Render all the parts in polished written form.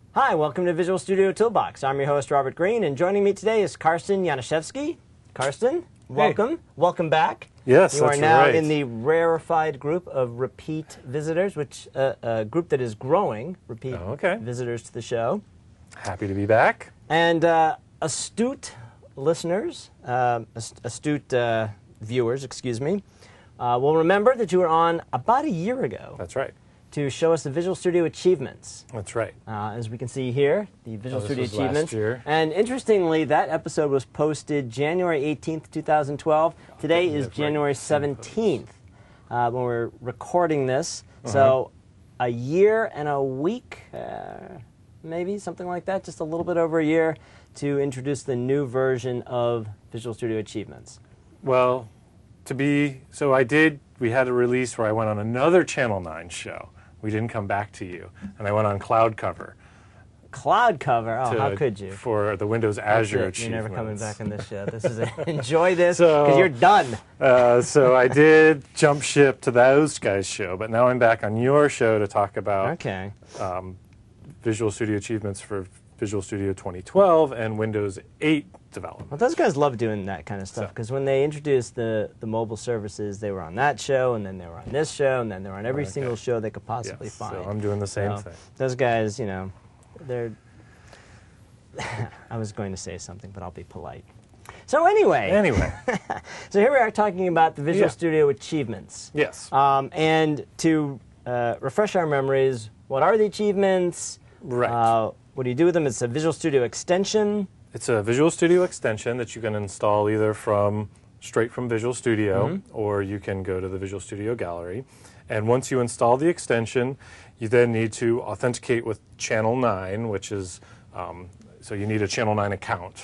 Hi, welcome to Visual Studio Toolbox. I'm your host, Robert Green, and joining me today is Karsten Januszewski. Karsten, welcome. Hey. Welcome back. Yes, you are now in the rarefied group of repeat visitors, which a group that is growing, repeat visitors to the show. Happy to be back. And astute listeners, astute viewers, excuse me, will remember that you were on about a year ago. That's right. To show us the Visual Studio achievements. That's right. As we can see here, the Visual Studio achievements. Last year. And interestingly, that episode was posted January 18th, 2012. Today is January 17th when we're recording this. So a year and a week, maybe, something like that, just a little bit over a year to introduce the new version of Visual Studio Achievements. Well, we had a release where I went on another Channel 9 show. We didn't come back to you. And I went on Cloud Cover. Cloud Cover? Oh, how could you? For the Windows Azure achievements. You're never coming back on this show. This is enjoy this, because you're done. So I did jump ship to those guys' show, but now I'm back on your show to talk about Visual Studio achievements for Visual Studio 2012 and Windows 8 development. Well, those guys love doing that kind of stuff, because when they introduced the mobile services, they were on that show, and then they were on this show, and then they were on every single show they could possibly find. So I'm doing the same thing. Those guys, you know, they're... I was going to say something, but I'll be polite. So anyway. So here we are talking about the Visual Studio achievements. Yes. And to refresh our memories, what are the achievements? Right. What do you do with them? It's a Visual Studio extension. It's a Visual Studio extension that you can install either straight from Visual Studio, or you can go to the Visual Studio Gallery. And once you install the extension, you then need to authenticate with Channel 9, which is, so you need a Channel 9 account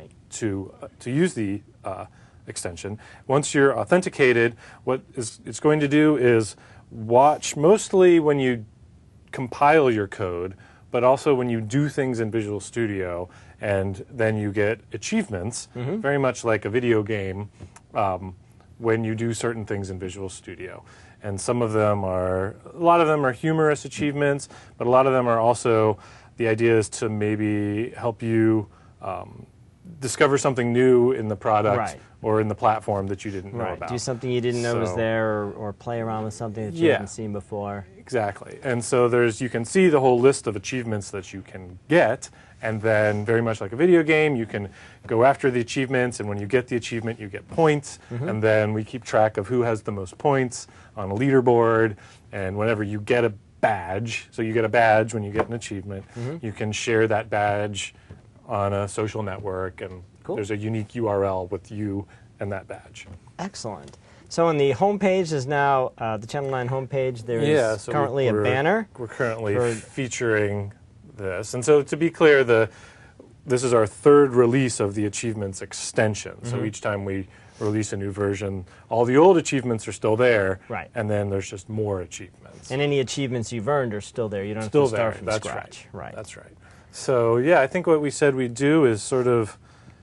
to use the extension. Once you're authenticated, what it's going to do is watch mostly when you compile your code, but also when you do things in Visual Studio, and then you get achievements, very much like a video game, when you do certain things in Visual Studio. And a lot of them are humorous achievements, but a lot of them are also, the idea is to maybe help you discover something new in the product or in the platform that you didn't know about. Do something you didn't know was there, or play around with something that you hadn't seen before. Exactly. And so you can see the whole list of achievements that you can get, and then very much like a video game, you can go after the achievements, and when you get the achievement, you get points, and then we keep track of who has the most points on a leaderboard, and whenever you get a badge, so you get a badge when you get an achievement, you can share that badge on a social network, and there's a unique URL with you and that badge. Excellent. So on the homepage is now, the Channel 9 homepage, there is currently a banner. We're currently featuring this. And so to be clear, this is our third release of the Achievements extension. So each time we release a new version, all the old achievements are still there, and then there's just more achievements. And any achievements you've earned are still there. You don't have to start from scratch. That's right. So yeah, I think what we said we'd do is sort of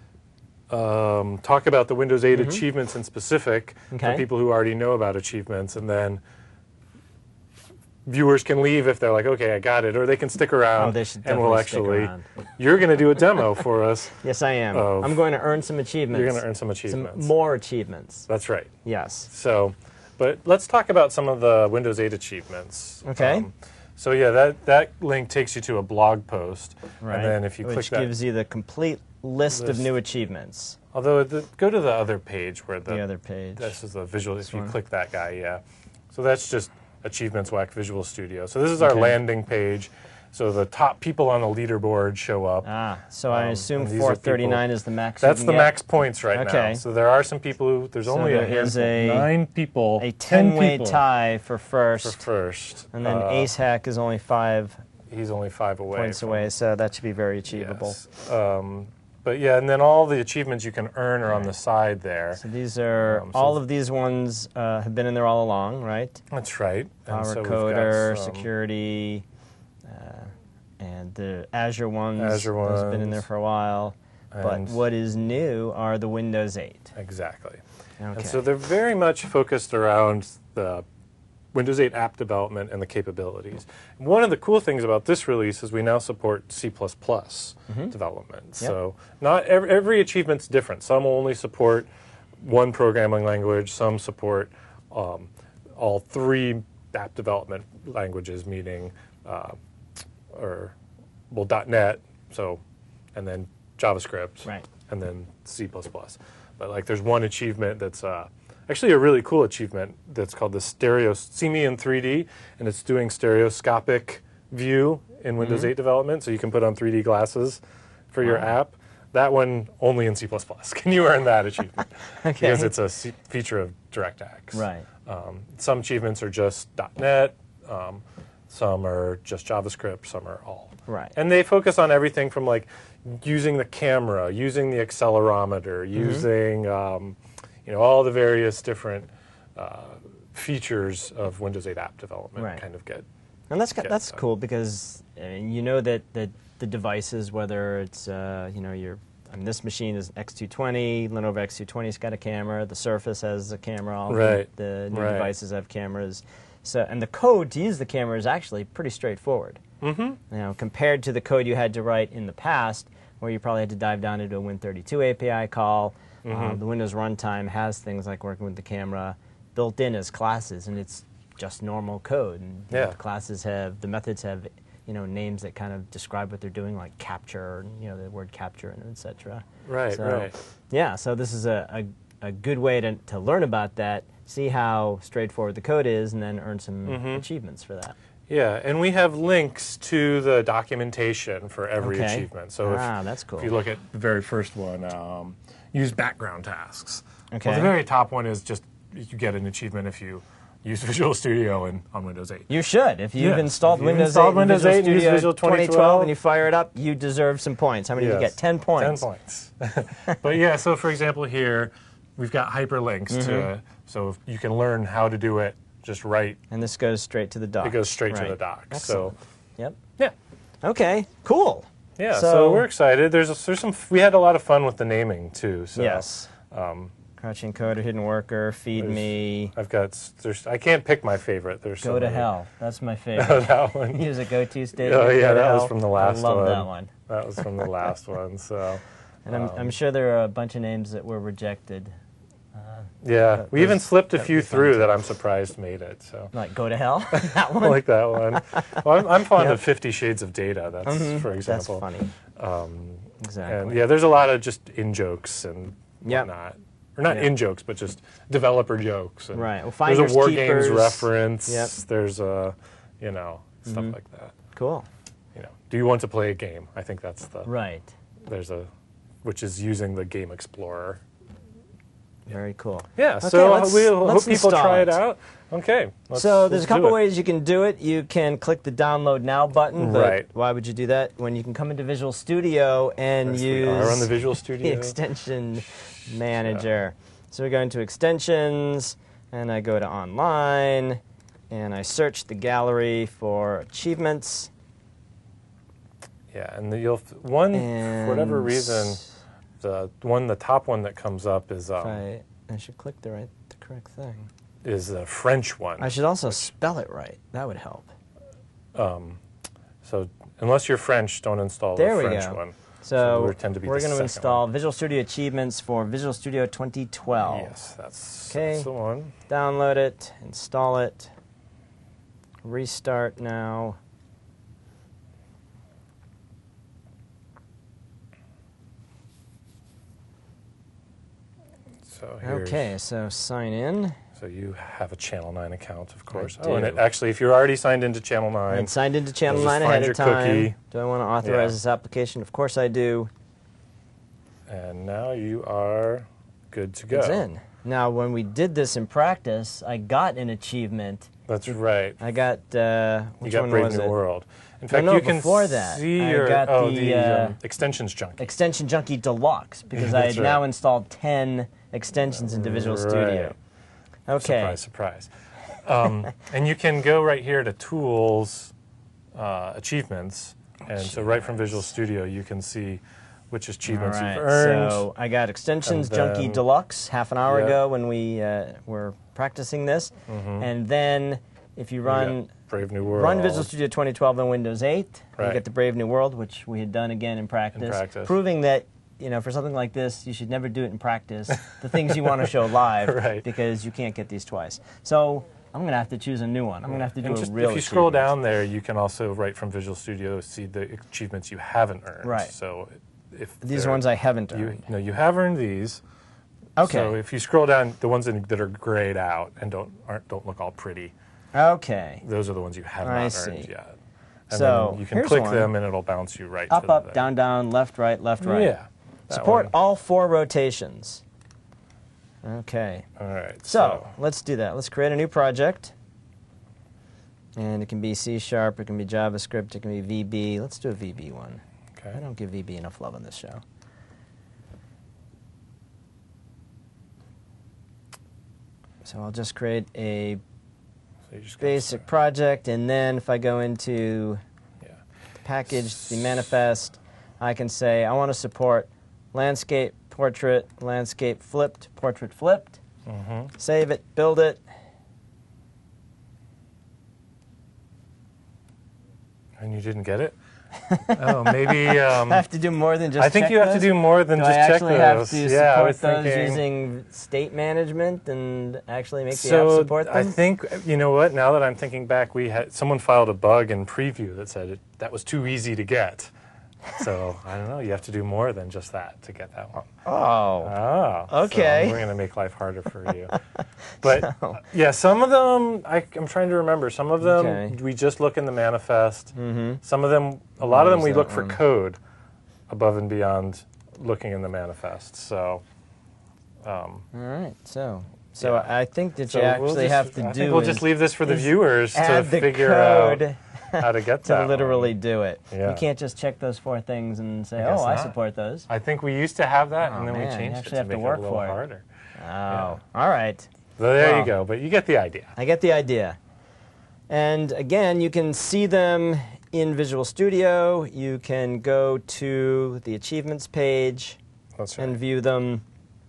talk about the Windows 8 achievements in specific for people who already know about achievements, and then viewers can leave if they're like, okay, I got it, or they can stick around, and we'll actually, you're going to do a demo for us. Yes, I am. I'm going to earn some achievements. You're going to earn some achievements. Some more achievements. That's right. Yes. So, but let's talk about some of the Windows 8 achievements. Okay. So yeah, that link takes you to a blog post, and then if you click that, which gives you the complete list of new achievements. Although, go to the other page where the other page. This is the visual. If you click that guy, So that's just Achievements WAC Visual Studio. So this is our landing page. So the top people on the leaderboard show up. So I assume 439 is the max. That's the max points right now. So there are some people who there's only a 9 people. A 10-way tie for first. And then Ace Hack is only 5. He's only 5 away. Points away. So that should be very achievable. Yes. But yeah, and then all the achievements you can earn are on the side there. So these are, all of these ones have been in there all along, right? That's right. PowerCoder, security, and the Azure ones. Those have been in there for a while. But what is new are the Windows 8. Exactly. And so they're very much focused around the Windows 8 app development and the capabilities. One of the cool things about this release is we now support C++ development. So not every achievement's different. Some only support one programming language. Some support all three app development languages, meaning .NET, and then JavaScript, and then C++. But like, there's one achievement that's actually a really cool achievement that's called the See Me in 3D, and it's doing stereoscopic view in Windows 8 development, so you can put on 3D glasses for your app. That one only in C++. Can you earn that achievement? Because it's a feature of DirectX. Right. Some achievements are just .NET, some are just JavaScript, some are all. Right. And they focus on everything from like using the camera, using the accelerometer, using all the various different features of Windows 8 app development kind of get. And that's cool because you know that the devices, whether it's this machine is X220, Lenovo X220's got a camera, the Surface has a camera, all the new devices have cameras. So, and the code to use the camera is actually pretty straightforward. Compared to the code you had to write in the past, where you probably had to dive down into a Win32 API call. The Windows runtime has things like working with the camera built in as classes, and it's just normal code. And the methods have names that kind of describe what they're doing, like capture, the word capture, and etc. Yeah, so this is a good way to learn about that, see how straightforward the code is, and then earn some achievements for that. Yeah, and we have links to the documentation for every achievement. So that's cool. If you look at the very first one, use background tasks. Okay. Well, the very top one is just you get an achievement if you use Visual Studio on Windows 8. You should. If you've installed Windows 8 and Visual Studio 2012 and you fire it up, you deserve some points. How many did you get? 10 points. 10 points. But yeah, so for example here, we've got hyperlinks to, so you can learn how to do it just right. And this goes straight to the dock. It goes straight to the dock. Excellent. So, yeah. Okay, cool. Yeah, so we're excited. We had a lot of fun with the naming too. So, yes. Crouching Coder, Hidden Worker, Feed Me. I can't pick my favorite. There's Go to Hell. That's my favorite. That one. Use a go-to statement. Oh yeah, that hell. was from the last one. I love that one. That was from the last one. So. And I'm sure there are a bunch of names that were rejected. Yeah, we even slipped a few through that I'm surprised made it. So. Like Go to Hell? That one? I like that one. Well, I'm fond of 50 Shades of Data, that's for example. That's funny. Exactly. And yeah, there's a lot of just in-jokes and whatnot. Or not in-jokes, but just developer jokes. And well, there's a War Keepers. Games reference. There's a, stuff like that. Cool. Do you want to play a game? I think that's the... There's which is using the Game Explorer. Very cool. Yeah, okay, so we hope people try it out. Okay. So there's a couple ways you can do it. You can click the Download Now button. But why would you do that? When you can come into Visual Studio and use we are on the Visual Studio. the Extension Manager. So we go into Extensions, and I go to Online, and I search the gallery for achievements. Yeah, and for whatever reason, the top one that comes up is I should click the correct thing. Is the French one. I should also spell it right. That would help. So unless you're French, don't install the French one. So we're going to install Visual Studio Achievements for Visual Studio 2012. Yes, that's the one. Download it, install it, restart now. So sign in. So you have a Channel 9 account, of course. I do. And actually, if you're already signed into Channel 9... And signed into Channel 9 ahead of time. Cookie. Do I want to authorize this application? Of course I do. And now you are good to go. It's in. Now, when we did this in practice, I got an achievement. That's right. I got, which one Brave was New it? World. In fact, no, you can before that, see I your got the Extensions Junkie. Extension Junkie Deluxe, because I had now installed 10 extensions into Visual Studio. Okay. Surprise, surprise. And you can go right here to Tools, Achievements, and so right from Visual Studio you can see which achievements you've earned. So I got Extensions Junkie Deluxe half an hour ago when we were practicing this, and then if you got run Brave New World. run Visual Studio 2012 on Windows 8, you Right. get the Brave New World, which we had done again in practice, practice. proving that for something like this, you should never do it in practice. The things you want to show live, Right. because you can't get these twice. So I'm going to have to choose a new one. I'm going to have to do And a just, real if you scroll achievement. down there, you can also, right from Visual Studio, see the achievements you haven't earned. Right. So if These they're- ones I haven't earned. No, you have earned these. Okay. So if you scroll down, the ones that are grayed out and don't look all pretty, Okay. those are the ones you have I not see. earned yet. And So, then you can here's click one. them and it'll bounce you right Up, to up, the down, down, left, right, left, right. Yeah. that Support one. all 4 rotations. Okay. All right. So let's do that. Let's create a new project. And it can be C#, it can be JavaScript, it can be VB. Let's do a VB one. okay. I don't give VB enough love on this show. So I'll just create a So you just go basic through. project, and then if I go into Yeah. the package, the manifest, I can say I want to support landscape, portrait, landscape flipped, portrait flipped. Mm-hmm. Save it, build it. And you didn't get it? Oh, maybe. I have to do more than just I think check you have to those? do more than Do just I check actually those. have to Yeah, I support was those thinking. using state management and actually make the app So support them? I think, you know what? Now that I'm thinking back, someone filed a bug in preview that said that was too easy to get. So I don't know. You have to do more than just that to get that one. Oh. Oh, Okay. So we're going to make life harder for you. But yeah, some of them I'm trying to remember. Some of them Okay. we just look in the manifest. Mm-hmm. Some of them, a lot of them, we Use look that for one. code above and beyond looking in the manifest. So. All right. So Yeah. I think that So you we'll actually just- have to I do think we'll is just leave this for the is viewers to add the figure code out how to get to that literally one. do it. Yeah. You can't just check those 4 things and say, I guess "Oh, I not. support those." I think we used to have that, Oh, and then man, we you changed it actually to have to make work it a little for it. harder. Oh, all right. So there Well. you go. But you get the idea. I get the idea. And again, you can see them in Visual Studio. You can go to the achievements page That's right. and view them.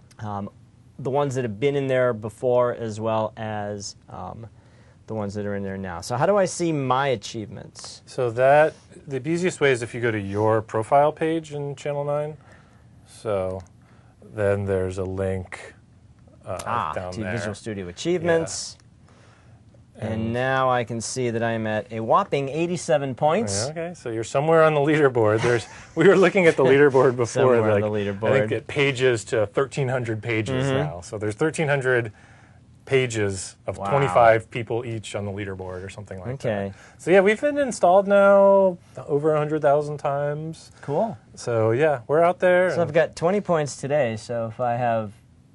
The ones that have been in there before, as well as the ones that are in there now. So how do I see my achievements? So the easiest way is if you go to your profile page in Channel 9. So then there's a link down to there. Visual Studio Achievements. And now I can see that I'm at a whopping 87 points. Yeah, okay, so you're somewhere on the leaderboard. We were looking at the leaderboard before. Somewhere on like, the I think leaderboard. it pages to 1,300 pages now. So there's 1,300 pages of Wow. 25 people each on the leaderboard or something like Okay. that. So yeah, we've been installed now over 100,000 times. Cool. So yeah, we're out there. So I've got 20 points today, so if I have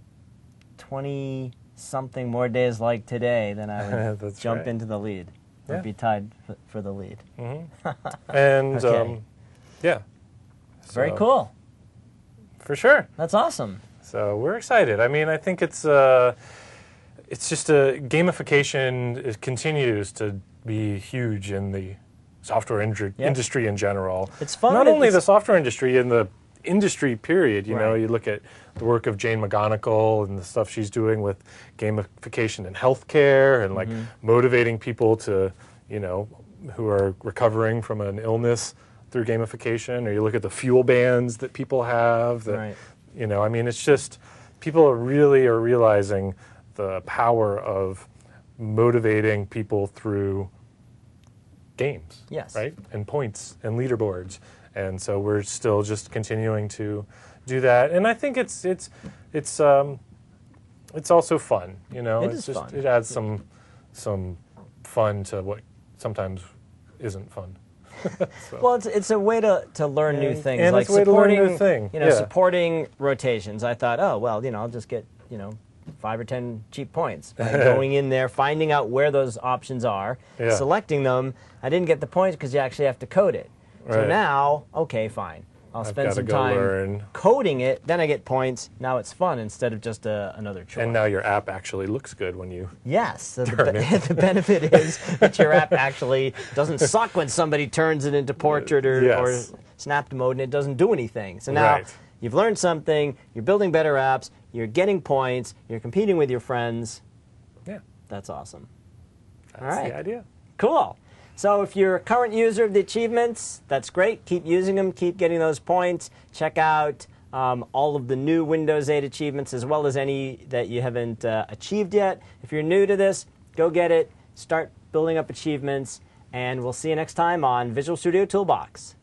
20-something more days like today, then I would That's jump right. into the lead. Or Yeah. be tied for the lead. And Okay. yeah. Very So, cool. For sure. That's awesome. So we're excited. I mean, I think it's just gamification continues to be huge in the software industry in general. It's fun. Not only It's- the software industry, in the industry period. You know, Right. you look at the work of Jane McGonigal and the stuff she's doing with gamification in healthcare and like motivating people to, you know, who are recovering from an illness through gamification. Or you look at the fuel bands that people have. That, Right. You know, I mean, it's just people are realizing the power of motivating people through games. Yes. Right? And points and leaderboards. And so we're still just continuing to do that. And I think it's also fun, you know. It It's is just fun. it adds some fun to what sometimes isn't fun. So. Well, it's a way to learn new And- things. and like it's a way to learn supporting, new thing, You know, yeah. supporting rotations. I thought, oh well, I'll just get 5 or 10 cheap points by going in there, finding out where those options are, Yeah. selecting them. I didn't get the points because you actually have to code it. So Right. now, okay, fine. I'll spend gotta some go time learn. coding it. Then I get points. Now it's fun instead of just another chore. And now your app actually looks good when you. Yes, so Turn it. the benefit is that your app actually doesn't suck when somebody turns it into portrait or Yes. snapped mode and it doesn't do anything. So now Right. you've learned something, you're building better apps, you're getting points, you're competing with your friends. Yeah. That's awesome. That's the idea. Cool. So if you're a current user of the achievements, that's great. Keep using them. Keep getting those points. Check out all of the new Windows 8 achievements as well as any that you haven't achieved yet. If you're new to this, go get it. Start building up achievements. And we'll see you next time on Visual Studio Toolbox.